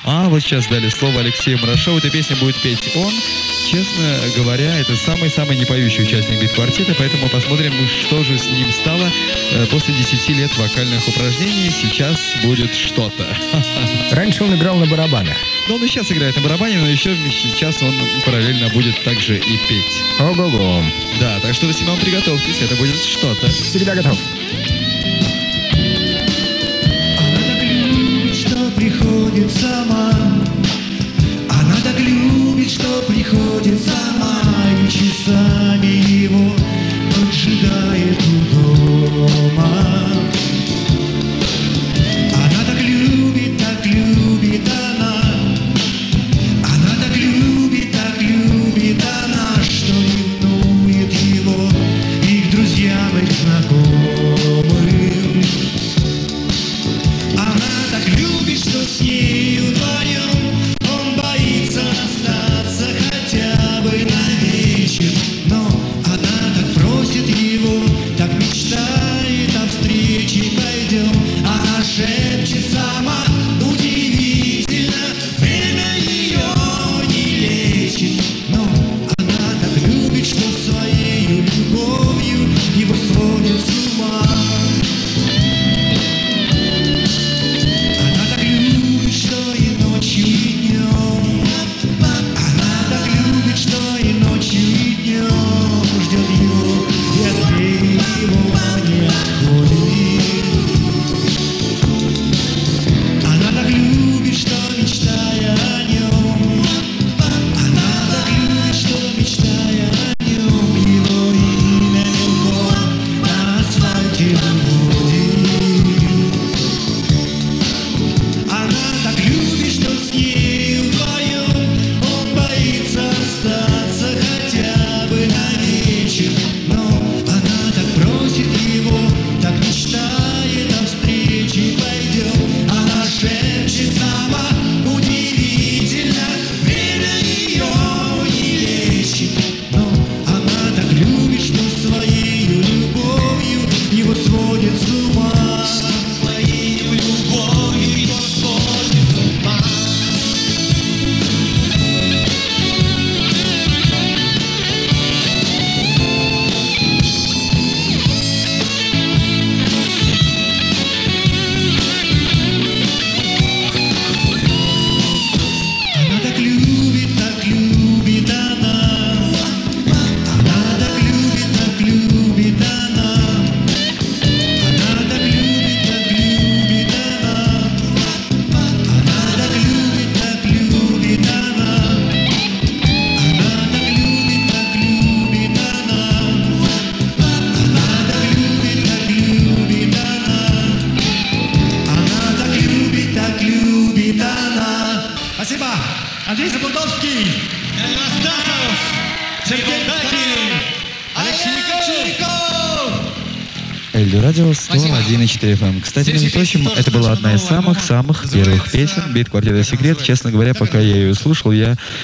А вот сейчас дали слово Алексею Мурашову. Эта песня будет петь он. Честно говоря, это самый-самый непоющий участник бит-квартета, поэтому посмотрим, что же с ним стало после 10 лет вокальных упражнений. Сейчас будет что-то. Раньше он играл на барабанах. Но он и сейчас играет на барабане, но еще сейчас он параллельно будет также и петь. Ого-го. Да, так что, Семен, приготовьтесь, это будет что-то. Всегда готов. Она так любит, что приходит сама. Она так любит, что приходит сама. И часами его поджидает у дома. Она так любит она. Она так любит она, что ревнует его и к друзьям, и к знакомым. Она так любит, что с нею вдвоем он боится остаться хотя бы на вечер. Но она так просит его, так мечтает о встрече, пойдем. Она шепчет сама, удивительно, время ее не лечит. Но она так любит, что своей любовью его сводит с ума. Она так любит, что и ночью, и днем. Она так любит, что и ночью, и днем ждет его, и от двери его не отходит. Она так любит, что мечтая о нем. Она так любит, что мечтая о нем его имя мелком на асфальте выводит. Она так любит, что с нею вдвоем он боится остаться хотя бы на вечер. Но она так просит его, так мечтает о встрече, пойдем. Она шепчет сама, удивительно, время ее не лечит. Но она так любит, что своей любовью его сводит с ума. Своей любовью его сводит с ума. Она так любит она. Она так любит она. Она так любит она. Она так любит она. Она так любит она. Она так любит она. Она так любит она. Спасибо. Андрей Запутовский, Анастасов, Сергей Дакин, Алексей Николаев. Эльдорадио 101,4 FM. Кстати, между прочим, это была одна из самых первых песен бит-квартета «Секрет». Честно говоря, пока я ее слушал, я